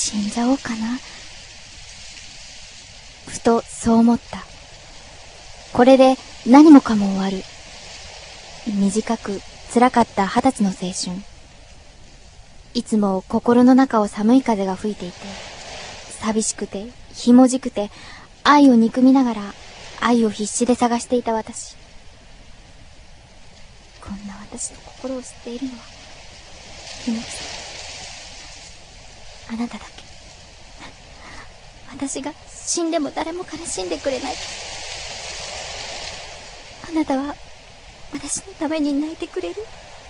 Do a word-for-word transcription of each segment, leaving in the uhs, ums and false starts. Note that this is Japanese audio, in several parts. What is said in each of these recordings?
死んじゃおうかな。ふとそう思った。これで何もかも終わる。短く辛かった二十歳の青春。いつも心の中を寒い風が吹いていて、寂しくてひもじくて愛を憎みながら愛を必死で探していた私。こんな私の心を知っているのはひのきさん、あなただけ。私が死んでも誰も悲しんでくれない。あなたは私のために泣いてくれる。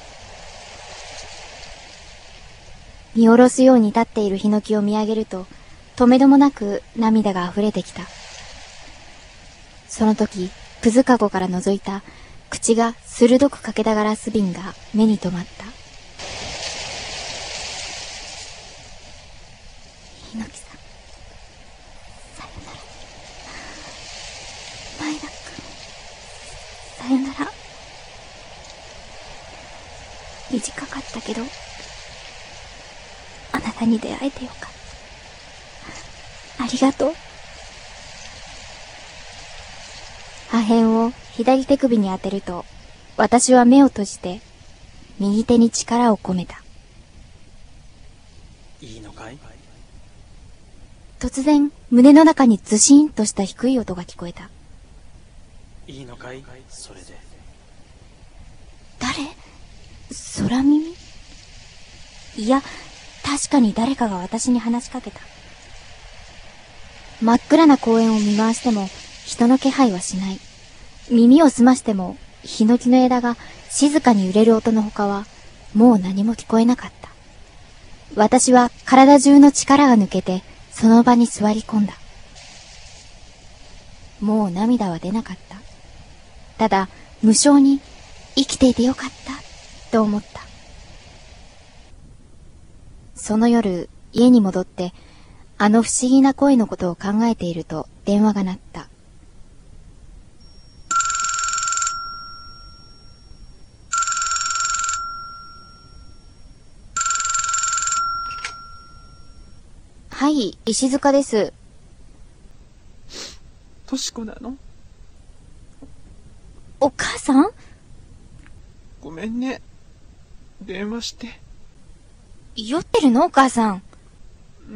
見下ろすように立っているヒノキを見上げると、とめどもなく涙が溢れてきた。その時、くずかごから覗いた口が鋭く欠けたガラス瓶が目に留まった。ヒノキさん、さよなら。前田くん、さよなら。短かったけど、あなたに出会えてよかった。ありがとう。破片を左手首に当てると、私は目を閉じて、右手に力を込めた。 いいのかい？ 突然、胸の中にズシーンとした低い音が聞こえた。 いいのかい？それで。 誰？空耳？いや、確かに誰かが私に話しかけた。真っ暗な公園を見回しても人の気配はしない。耳を澄ましてもヒノキの枝が静かに揺れる音のほかはもう何も聞こえなかった。私は体中の力が抜けてその場に座り込んだ。もう涙は出なかった。ただ無性に生きていてよかったと思った。その夜、家に戻って、あの不思議な声のことを考えていると電話が鳴った。はい、石塚です。 としこなの？ お母さん？ ごめんね。電話して。 酔ってるのお母さん。 うん。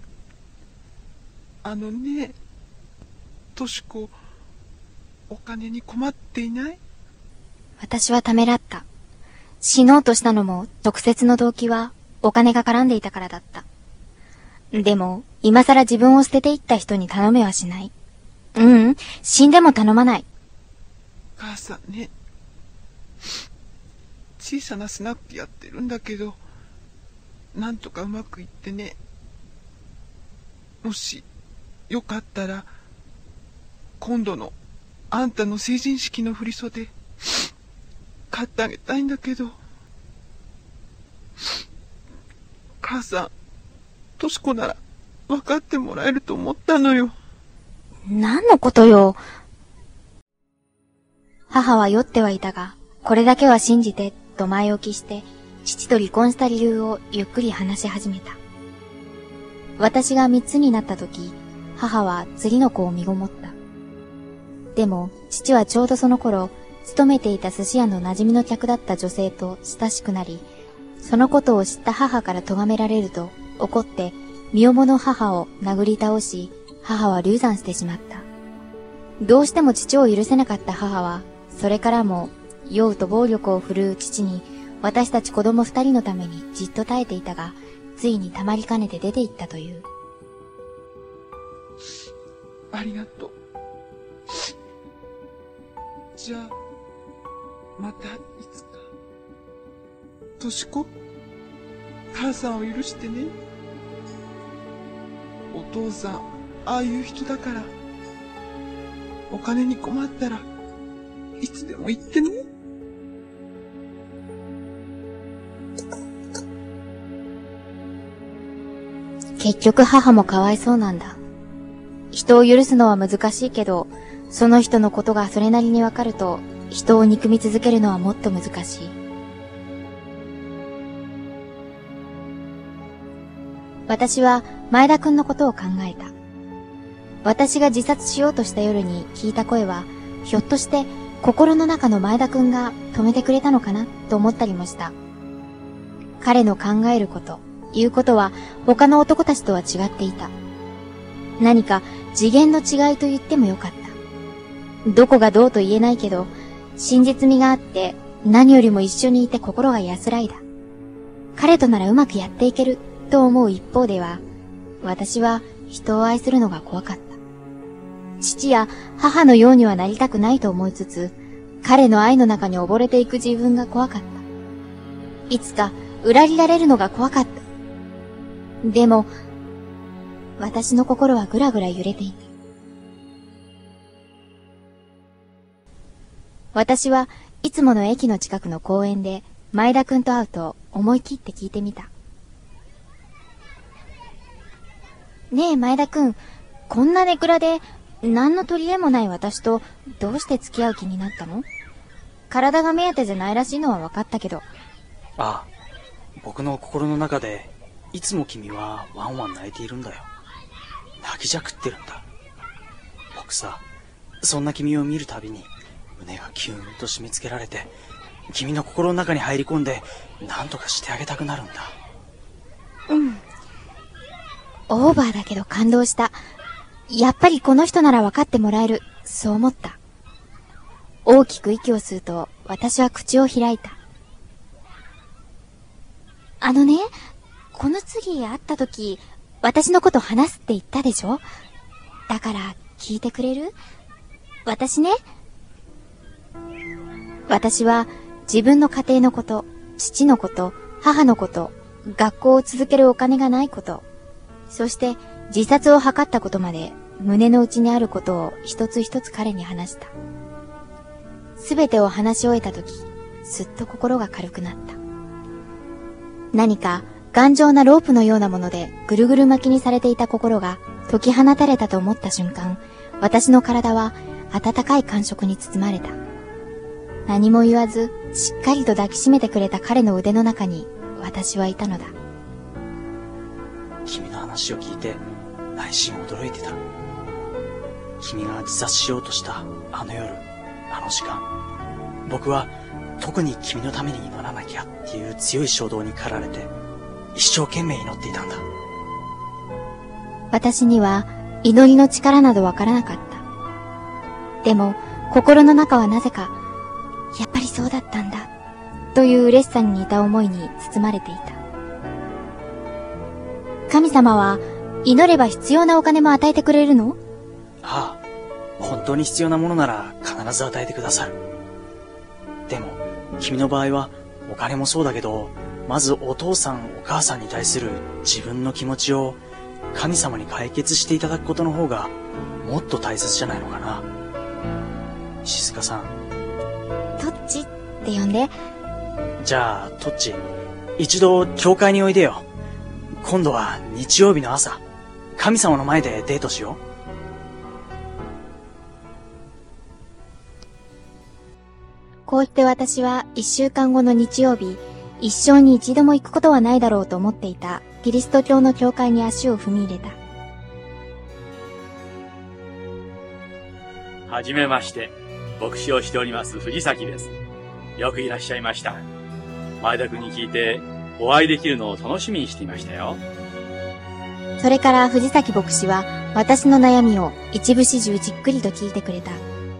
あのね、としこ、お金に困っていない？ 私はためらった。死のうとしたのも直接の動機はお金が絡んでいたからだった。でも、今さら自分を捨てていった人に頼めはしない。ううん、死んでも頼まない。 母さんね、小さなスナックやってるんだけど、なんとかうまくいってね。もしよかったら今度のあんたの成人式の振り袖買ってあげたいんだけど。母さん、としこなら分かってもらえると思ったのよ。 何のことよ。母は酔ってはいたが、これだけは信じてと前置きして父と離婚した理由をゆっくり話し始めた。私が三つになった時、母は次の子を身ごもった。でも、父はちょうどその頃、勤めていた寿司屋の馴染みの客だった女性と親しくなり、そのことを知った母から咎められると、怒って、身重の母を殴り倒し、母は流産してしまった。どうしても父を許せなかった母は、それからも、酔うと暴力を振るう父に、私たち子供二人のためにじっと耐えていたが、ついにたまりかねて出て行ったという。 ありがとう。じゃあ、またいつか。としこ、母さんを許してね。お父さん、ああいう人だから。お金に困ったらいつでも言ってね。 結局母もかわいそうなんだ。人を許すのは難しいけど、その人のことがそれなりにわかると、人を憎み続けるのはもっと難しい。。 私は前田くんのことを考えた。私が自殺しようとした夜に聞いた声は、ひょっとして心の中の前田くんが止めてくれたのかなと思ったりもした。彼の考えること、言うことは他の男たちとは違っていた。何か次元の違いと言ってもよかった。どこがどうと言えないけど、真実味があって何よりも一緒にいて心が安らいだ。彼とならうまくやっていけると思う一方では、私は人を愛するのが怖かった。父や母のようにはなりたくないと思いつつ、彼の愛の中に溺れていく自分が怖かった。いつか裏切られるのが怖かった。でも、私の心はぐらぐら揺れていた。私はいつもの駅の近くの公園で前田くんと会うと思い切って聞いてみた。ねえ前田くん、こんなネクラで何の取り柄もない私とどうして付き合う気になったの？体が目当てじゃないらしいのは分かったけど。 ああ、僕の心の中でいつも君はワンワン泣いているんだよ。泣きじゃくってるんだ。僕さ、そんな君を見るたびに胸がキューンと締め付けられて、君の心の中に入り込んで何とかしてあげたくなるんだ。 うん。オーバーだけど感動した。やっぱりこの人なら分かってもらえる、そう思った。大きく息を吸うと私は口を開いた。あのね、この次会った時、私のこと話すって言ったでしょ？だから聞いてくれる？私ね。私は自分の家庭のこと、父のこと、母のこと、学校を続けるお金がないこと、そして自殺を図ったことまで胸の内にあることを一つ一つ彼に話した。すべてを話し終えたとき、すっと心が軽くなった。何か頑丈なロープのようなものでぐるぐる巻きにされていた心が解き放たれたと思った瞬間、私の体は温かい感触に包まれた。何も言わず、しっかりと抱きしめてくれた彼の腕の中に私はいたのだ。 君の話を聞いて内心驚いてた。君が自殺しようとしたあの夜、あの時間、僕は特に君のために祈らなきゃっていう強い衝動に駆られて一生懸命祈っていたんだ。 私には祈りの力などわからなかった。でも心の中はなぜか、やっぱりそうだったんだという嬉しさに似た思いに包まれていた。神様は祈れば必要なお金も与えてくれるの？ ああ、本当に必要なものなら必ず与えてくださる。でも君の場合はお金もそうだけど、まずお父さんお母さんに対する自分の気持ちを神様に解決していただくことの方がもっと大切じゃないのかな。静香さん。 トッチって呼んで。 じゃあトッチ、一度教会においでよ。今度は日曜日の朝、神様の前でデートしよう。 こうして私は一週間後の日曜日、一生に一度も行くことはないだろうと思っていたキリスト教の教会に足を踏み入れた。 はじめまして、牧師をしております藤崎です。よくいらっしゃいました。前田君に聞いてお会いできるのを楽しみにしていましたよ。 それから藤崎牧師は私の悩みを一部始終じっくりと聞いてくれた。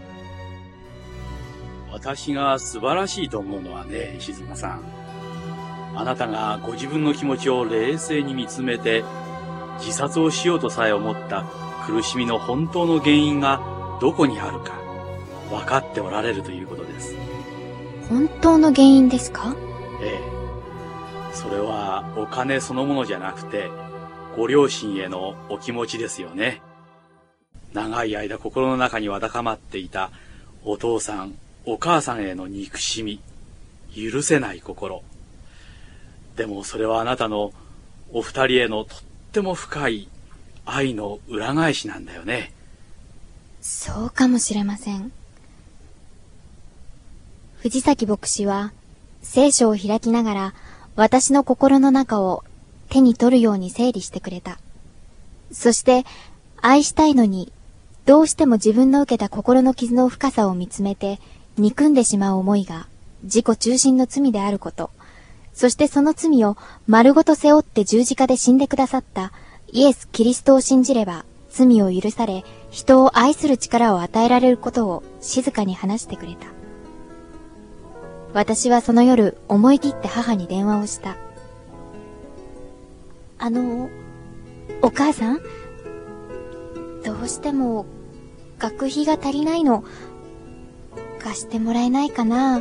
私が素晴らしいと思うのはね、静香さん。あなたがご自分の気持ちを冷静に見つめて、自殺をしようとさえ思った苦しみの本当の原因がどこにあるか、分かっておられるということです。 本当の原因ですか？ ええ。それはお金そのものじゃなくて、ご両親へのお気持ちですよね。長い間心の中にわだかまっていたお父さん、お母さんへの憎しみ、許せない心。でもそれはあなたのお二人へのとっても深い愛の裏返しなんだよね。 そうかもしれません。藤崎牧師は聖書を開きながら私の心の中を手に取るように整理してくれた。そして、愛したいのに、どうしても自分の受けた心の傷の深さを見つめて、憎んでしまう思いが、自己中心の罪であること、そしてその罪を丸ごと背負って十字架で死んでくださったイエス・キリストを信じれば、罪を許され、人を愛する力を与えられることを静かに話してくれた。私はその夜、思い切って母に電話をした。あの、お母さん？どうしても、学費が足りないの。貸してもらえないかな？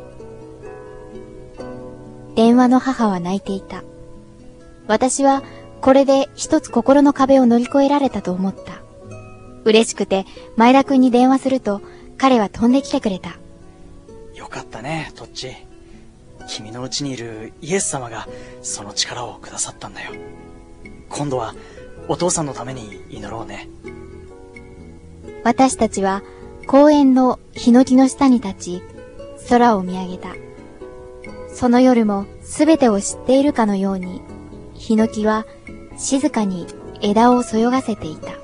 電話の母は泣いていた。私は、これで一つ心の壁を乗り越えられたと思った。嬉しくて、前田くんに電話すると、彼は飛んできてくれた。 よかったね、トッチ。君のうちにいるイエス様がその力をくださったんだよ。今度はお父さんのために祈ろうね。 私たちは公園のヒノキの下に立ち、空を見上げた。その夜もすべてを知っているかのように、ヒノキは静かに枝をそよがせていた。